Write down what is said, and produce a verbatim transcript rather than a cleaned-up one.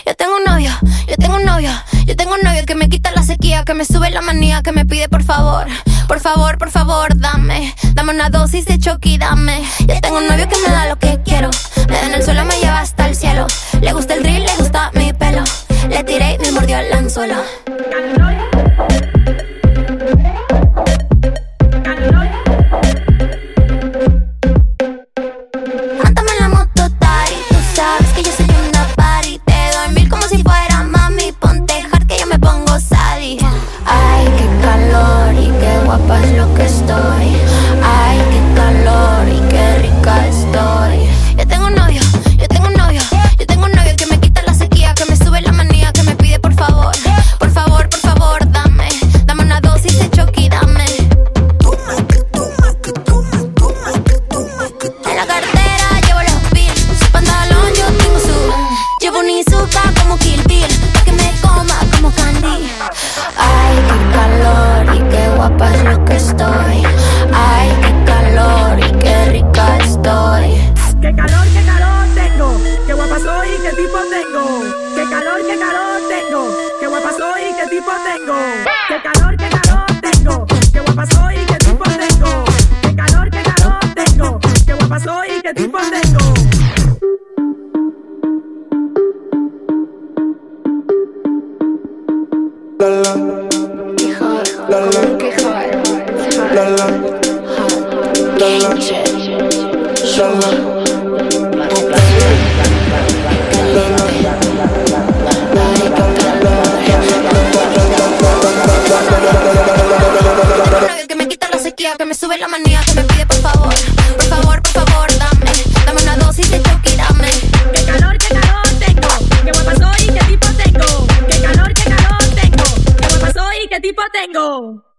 Yo tengo un novio, yo tengo un novio, yo tengo un novio que me quita la sequía, que me sube la manía, que me pide por favor, por favor, por favor, dame, dame una dosis de Chucky, dame. Yo tengo un novio que me da lo que quiero, me da en el suelo, me lleva hasta el cielo. Le gusta el drill, le gusta mi pelo, le tiré y me mordió el anzuelo. Mántame la moto, Tari, tú sabes que yo soy una party. Te doy mil como si fuera mami, ponte hard que yo me pongo sadi. Ay, qué calor y qué guapa es lo que estoy. Ay, qué calor y qué rica estoy. Yo tengo un novio, yo tengo un novio, yo tengo un novio que me quita la sequía, que me sube la manía, que me pide por favor, por favor, por favor, dame, dame una dosis de Chucky, dame. En la cartera llevo los bills, su pantalón yo tengo su. Llevo un Izuka como Kill Bill, pa' que me coma como Candy. Ay, qué calor y qué guapa es lo que estoy. Ay, qué calor y qué rica estoy. Qué calor, qué calor tengo, qué guapa soy y qué tipo tengo. Qué calor, qué calor tengo, qué guapa soy y qué tipo tengo. Qué calor, qué calor tengo, qué guapa soy y qué tipo tengo. Qué calor, qué calor tengo, qué guapa soy y qué tipo tengo. La la, la la, la la, la la, la la. Que me quita la sequía, que me sube la manía, que me pide por favor, por favor, por favor, dame, dame una dosis de Chucky, dame. Qué calor, qué calor tengo, qué guapa soy y qué tipo tengo. Qué calor, qué calor tengo, qué guapa soy y qué tipo tengo.